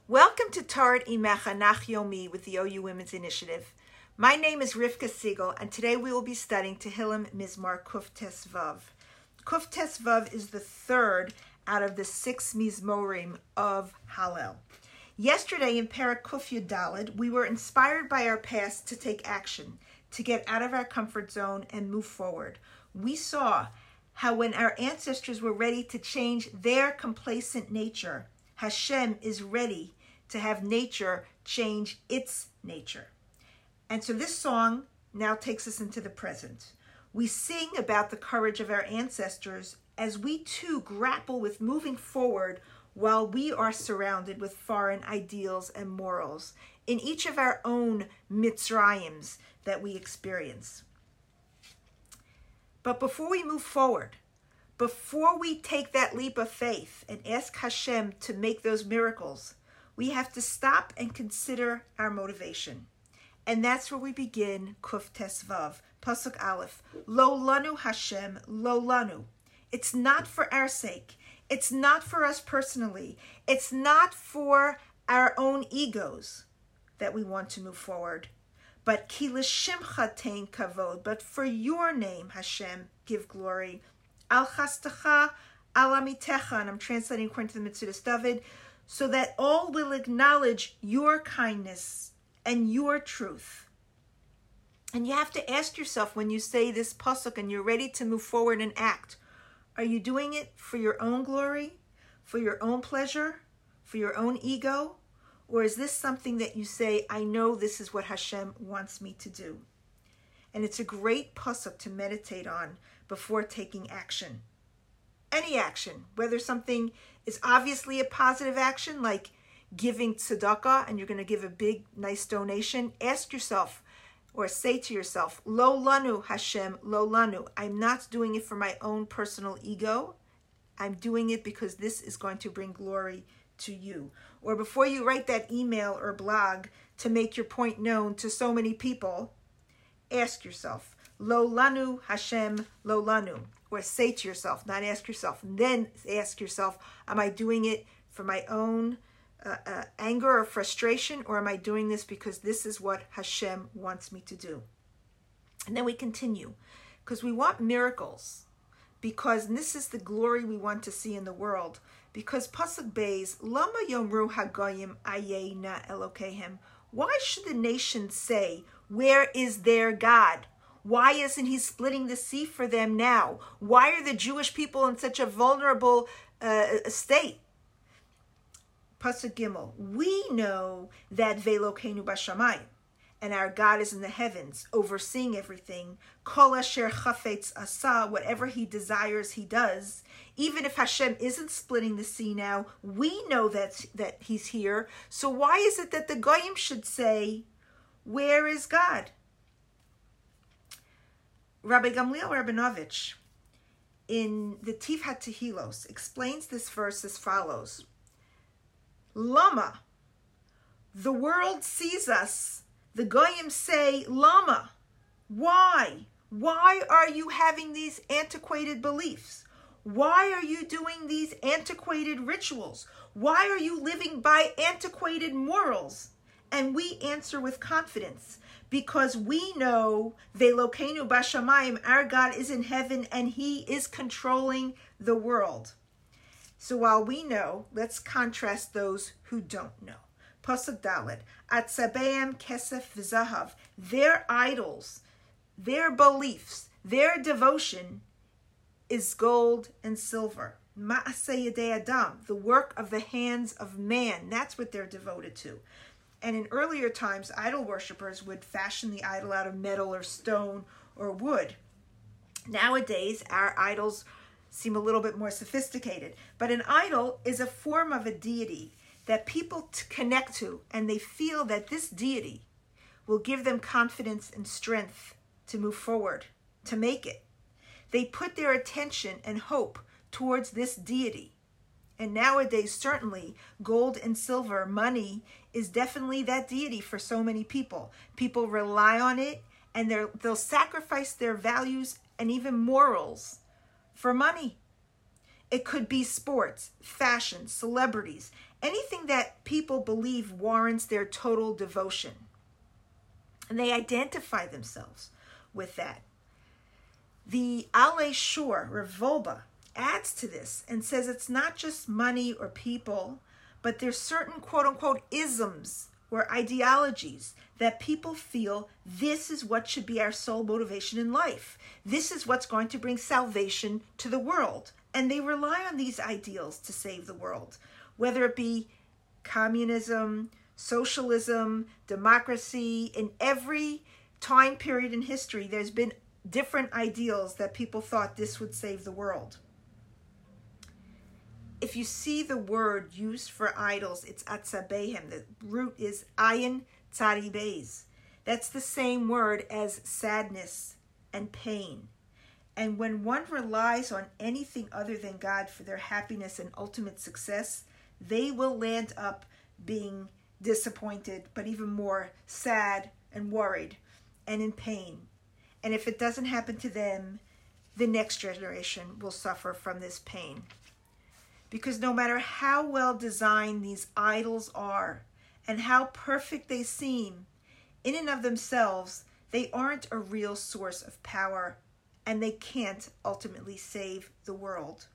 Welcome to Torat Imecha Nach Yomi with the OU Women's Initiative. My name is Rivka Siegel, and today we will be studying Tehillim Mizmar Kuf Tes Vav. Kuf Tes Vav is the third out of the 6 Mizmorim of Hallel. Yesterday in Perek Kuf Yud Daled, we were inspired by our past to take action, to get out of our comfort zone and move forward. We saw how when our ancestors were ready to change their complacent nature, Hashem is ready to have nature change its nature. And so this song now takes us into the present. We sing about the courage of our ancestors as we too grapple with moving forward while we are surrounded with foreign ideals and morals in each of our own Mitzrayims that we experience. But before we move forward, before we take that leap of faith and ask Hashem to make those miracles, we have to stop and consider our motivation. And that's where we begin Kuf Tes Vav, Pasuk Aleph. Lo lanu Hashem, lo lanu. It's not for our sake. It's not for us personally. It's not for our own egos that we want to move forward. But ki l'shimcha tein kavod. But for your name, Hashem, give glory. Al chastecha al amitecha, and I'm translating according to the Metzudas David, so that all will acknowledge your kindness and your truth. And you have to ask yourself when you say this pasuk and you're ready to move forward and act, are you doing it for your own glory, for your own pleasure, for your own ego? Or is this something that you say, I know this is what Hashem wants me to do? And it's a great pasuk to meditate on before taking action. Any action, whether something is obviously a positive action, like giving tzedakah, and you're going to give a big, nice donation, ask yourself, or say to yourself, Lo lanu Hashem, lo lanu. I'm not doing it for my own personal ego. I'm doing it because this is going to bring glory to you. Or before you write that email or blog to make your point known to so many people, ask yourself, Lo lanu Hashem, lo lanu. Or say to yourself, not ask yourself, and then ask yourself, am I doing it for my own anger or frustration, or am I doing this because this is what Hashem wants me to do? And then we continue, because we want miracles, because this is the glory we want to see in the world, because Pasuk Beis, Lama Yomru Hagoyim Ayeh Na Elokehem. Why should the nations say, where is their God? Why isn't he splitting the sea for them now? Why are the Jewish people in such a vulnerable state? Pasuk Gimel, we know that Velokenu Bashamayim, and our God is in the heavens, overseeing everything. Kol asher chafetz asa, whatever he desires, he does. Even if Hashem isn't splitting the sea now, we know that he's here. So why is it that the Goyim should say, where is God? Rabbi Gamliel Rabinovich, in the Tifhat Tehilos, explains this verse as follows. Lama, the world sees us. The Goyim say, Lama, why? Why are you having these antiquated beliefs? Why are you doing these antiquated rituals? Why are you living by antiquated morals? And we answer with confidence, because we know Velokenu Bashamayim, our God is in heaven and he is controlling the world. So while we know, let's contrast those who don't know. Pasuk Daled, Atzabeim Kesef V'Zahav, their idols, their beliefs, their devotion is gold and silver. Ma'aseh Yedei Adam, the work of the hands of man, that's what they're devoted to. And in earlier times, idol worshippers would fashion the idol out of metal or stone or wood. Nowadays, our idols seem a little bit more sophisticated. But an idol is a form of a deity that people connect to, and they feel that this deity will give them confidence and strength to move forward, to make it. They put their attention and hope towards this deity. And nowadays, certainly, gold and silver, money, is definitely that deity for so many people. People rely on it, and they'll sacrifice their values and even morals for money. It could be sports, fashion, celebrities, anything that people believe warrants their total devotion. And they identify themselves with that. The Ale Shur, Rav Wolbe, adds to this and says it's not just money or people, but there's certain quote-unquote isms or ideologies that people feel this is what should be our sole motivation in life. This is what's going to bring salvation to the world. And they rely on these ideals to save the world, whether it be communism, socialism, democracy. In every time period in history, there's been different ideals that people thought this would save the world. If you see the word used for idols, it's atzabehem. The root is ayin tzaribez. That's the same word as sadness and pain. And when one relies on anything other than God for their happiness and ultimate success, they will land up being disappointed, but even more sad and worried and in pain. And if it doesn't happen to them, the next generation will suffer from this pain. Because no matter how well designed these idols are and how perfect they seem, in and of themselves, they aren't a real source of power, and they can't ultimately save the world.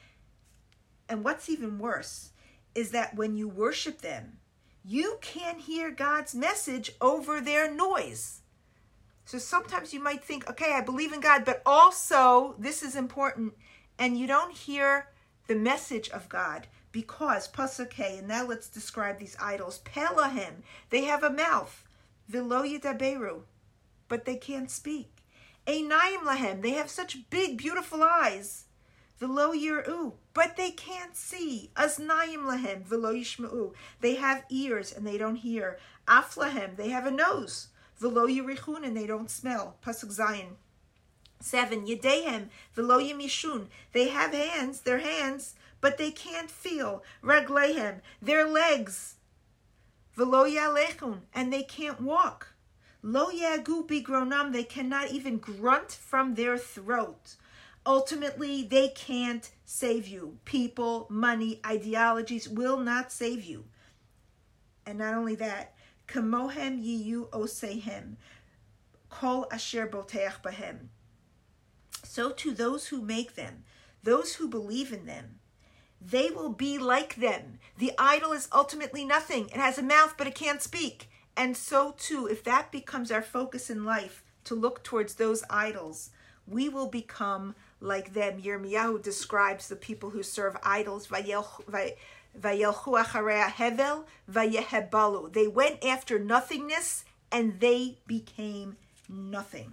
And what's even worse is that when you worship them, you can't hear God's message over their noise. So sometimes you might think, okay, I believe in God, but also this is important, and you don't hear the message of God because, Pasuk Hey, and now let's describe these idols. Pelahem, they have a mouth, V'lo yidaberu, but they can't speak. Einayim lahem, they have such big, beautiful eyes. V'lo yir'u, but they can't see. Aznayim lahem, v'lo yishma'u, they have ears and they don't hear. Af lahem, they have a nose. V'lo yirichun, and they don't smell. Pasuk Zayin. 7. Yedehem, v'lo yimishun, they have hands, their hands, but they can't feel. Raglehem, their legs. V'lo yalechun, and they can't walk. Lo yagu bigronam, they cannot even grunt from their throat. Ultimately, they can't save you. People, money, ideologies will not save you. And not only that, kamohem yiyu osehem, kol asher boteach bahem. So to those who make them, those who believe in them, they will be like them. The idol is ultimately nothing. It has a mouth, but it can't speak. And so too, if that becomes our focus in life, to look towards those idols, we will become like them. Yirmiyahu describes the people who serve idols. Vayelchu acharei hevel vayehebalu. They went after nothingness and they became nothing.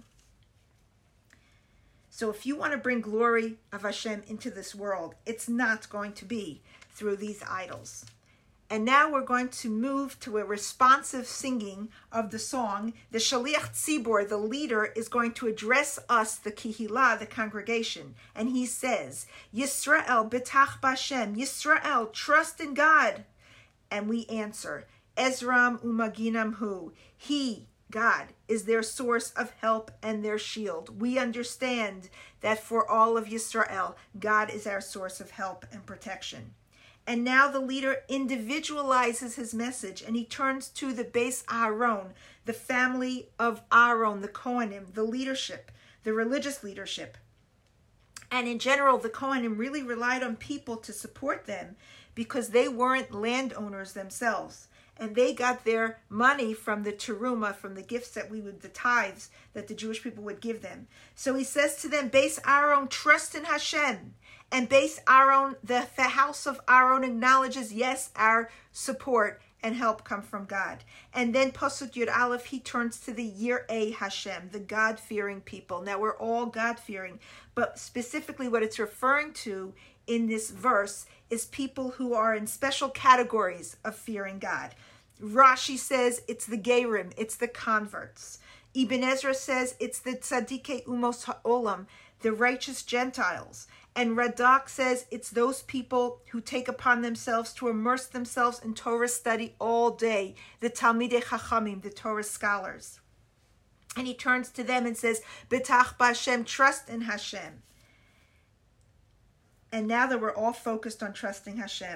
So if you want to bring glory of Hashem into this world, it's not going to be through these idols. And now we're going to move to a responsive singing of the song. The Shaliach Tzibor, the leader, is going to address us, the Kihila, the congregation. And he says, Yisrael betach b'Hashem, Yisrael, trust in God. And we answer, Ezram umaginam hu, he, God, is their source of help and their shield. We understand that for all of Yisrael, God is our source of help and protection. And now the leader individualizes his message and he turns to the Beis Aaron, the family of Aaron, the Kohanim, the leadership, the religious leadership. And in general, the Kohanim really relied on people to support them because they weren't landowners themselves. And they got their money from the teruma, from the gifts that the tithes that the Jewish people would give them. So he says to them, Beis Aaron, trust in Hashem. And Beis Aaron, the house of Aaron, acknowledges, yes, our support and help come from God. And then Pasuk Yud Aleph, he turns to the Yir'ei Hashem, the God-fearing people. Now, we're all God-fearing, but specifically what it's referring to in this verse is people who are in special categories of fearing God. Rashi says it's the Gerim, it's the converts. Ibn Ezra says it's the Tzadikei Umos Ha'olam, the righteous Gentiles. And Radak says it's those people who take upon themselves to immerse themselves in Torah study all day, the Talmidei Chachamim, the Torah scholars. And he turns to them and says, Betach b'Hashem, trust in Hashem. And now that we're all focused on trusting Hashem,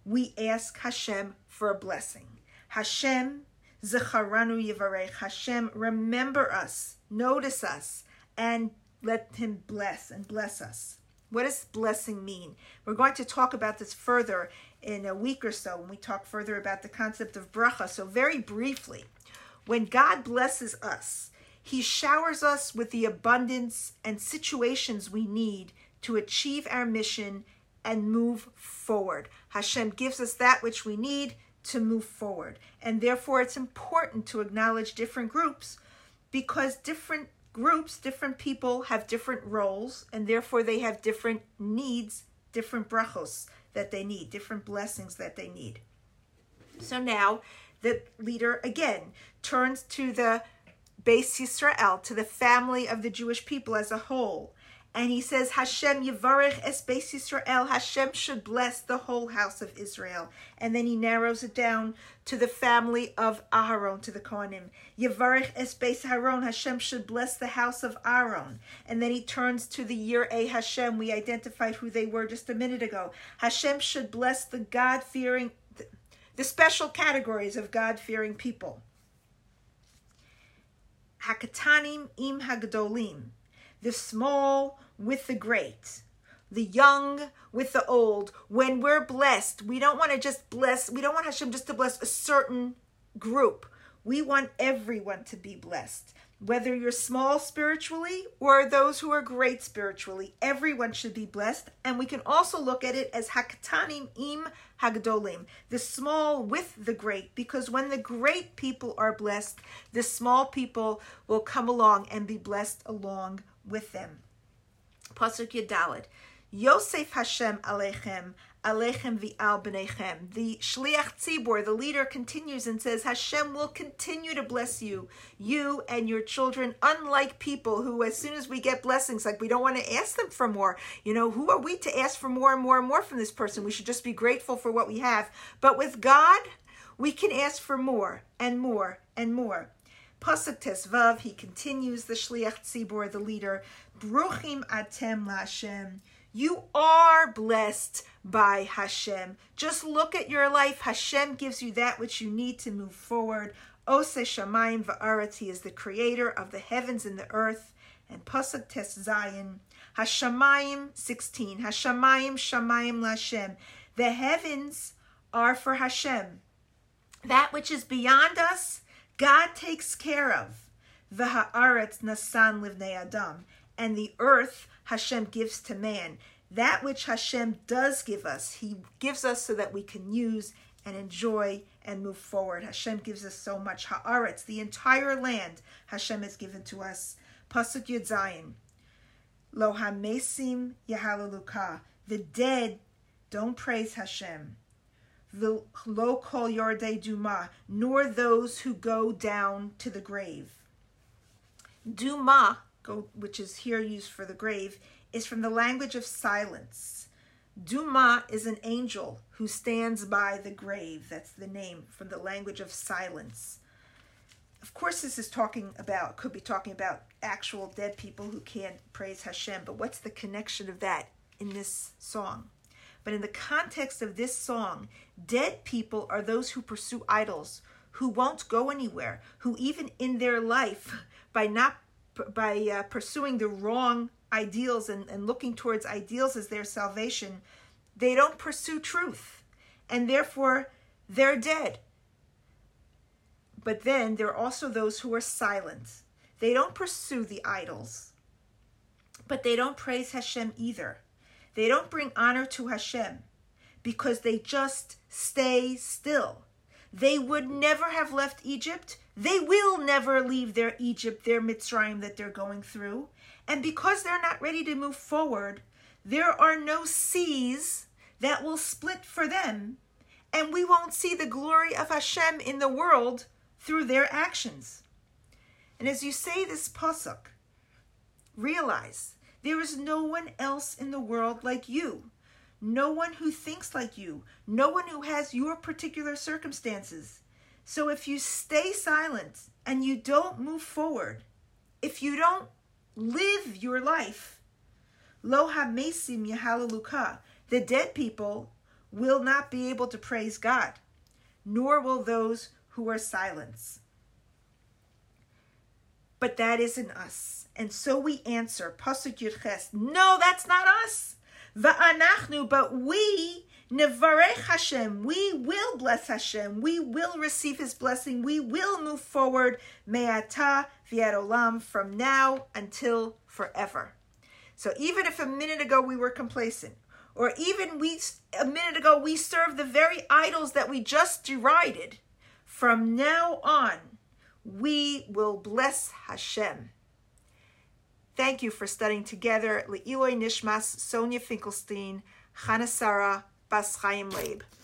we ask Hashem for a blessing. Hashem Zecharanu Yivarech. Hashem, remember us, notice us, and let him bless us. What does blessing mean? We're going to talk about this further in a week or so when we talk further about the concept of bracha. So very briefly, when God blesses us, he showers us with the abundance and situations we need to achieve our mission and move forward. Hashem gives us that which we need to move forward. And therefore, it's important to acknowledge different groups, because different groups, different people have different roles, and therefore they have different needs, different brachos that they need, different blessings that they need. So now the leader again turns to the Beis Yisrael, to the family of the Jewish people as a whole. And he says, Hashem Yivarech es Beis Yisrael. Hashem should bless the whole house of Israel. And then he narrows it down to the family of Aharon, to the Kohanim. Yivarech es Beis Haron. Hashem should bless the house of Aaron. And then he turns to the Yirei Hashem. We identified who they were just a minute ago. Hashem should bless the God-fearing, the special categories of God-fearing people. Hakatanim im hagdolim. The small with the great, the young with the old. When we're blessed, we don't want to just bless, we don't want Hashem just to bless a certain group. We want everyone to be blessed. Whether you're small spiritually or those who are great spiritually, everyone should be blessed. And we can also look at it as hakatanim im hagdolim, the small with the great, because when the great people are blessed, the small people will come along and be blessed along with them. Pasuk Yadalit. Yosef Hashem Aleichem, Aleichem v'al b'neichem. The Shliach Tzibor, the leader, continues and says, Hashem will continue to bless you, you and your children, unlike people who, as soon as we get blessings, like we don't want to ask them for more. You know, who are we to ask for more and more and more from this person? We should just be grateful for what we have. But with God, we can ask for more and more and more. Pasuk Tesvav, he continues, the Shliach Tzibor, the leader, Bruchim atem laHashem. You are blessed by Hashem. Just look at your life. Hashem gives you that which you need to move forward. Ose shamayim va'aretz. He is the creator of the heavens and the earth. And Pasuk Tes Zayin, Hashamayim 16. Hashamayim shamayim laHashem. The heavens are for Hashem. That which is beyond us, God takes care of. V'ha'aretz nasan livnei Adam. And the earth Hashem gives to man. That which Hashem does give us, he gives us so that we can use and enjoy and move forward. Hashem gives us so much. Haaretz, the entire land, Hashem has given to us. Pasuk Yud Zayin. Lo hamesim yahalaluka. The dead don't praise Hashem. Lo kol yordei duma. Nor those who go down to the grave. Duma, which is here used for the grave, is from the language of silence. Duma is an angel who stands by the grave. That's the name, from the language of silence. Of course, this is could be talking about actual dead people who can't praise Hashem, but what's the connection of that in this song? But in the context of this song, dead people are those who pursue idols, who won't go anywhere, who even in their life, by pursuing the wrong ideals and looking towards ideals as their salvation, they don't pursue truth, and therefore they're dead. But then there are also those who are silent. They don't pursue the idols, but they don't praise Hashem either. They don't bring honor to Hashem because they just stay still. They would never have left Egypt. They will never leave their Egypt, their Mitzrayim that they're going through. And because they're not ready to move forward, there are no seas that will split for them. And we won't see the glory of Hashem in the world through their actions. And as you say this pasuk, realize there is no one else in the world like you. No one who thinks like you. No one who has your particular circumstances. So if you stay silent and you don't move forward, if you don't live your life, lo hamesim yahalaluka, the dead people will not be able to praise God, nor will those who are silent. But that isn't us. And so we answer, Pasuk Yud Ches, no, that's not us. Va'anachnu, but we, nevarech Hashem, we will bless Hashem, we will receive his blessing, we will move forward, me'ata v'ad olam, from now until forever. So even if a minute ago we were complacent, or even a minute ago we served the very idols that we just derided, from now on, we will bless Hashem. Thank you for studying together. Le'iloi Nishmas, Sonia Finkelstein, Chana Sarah, Bas Chaim Leib.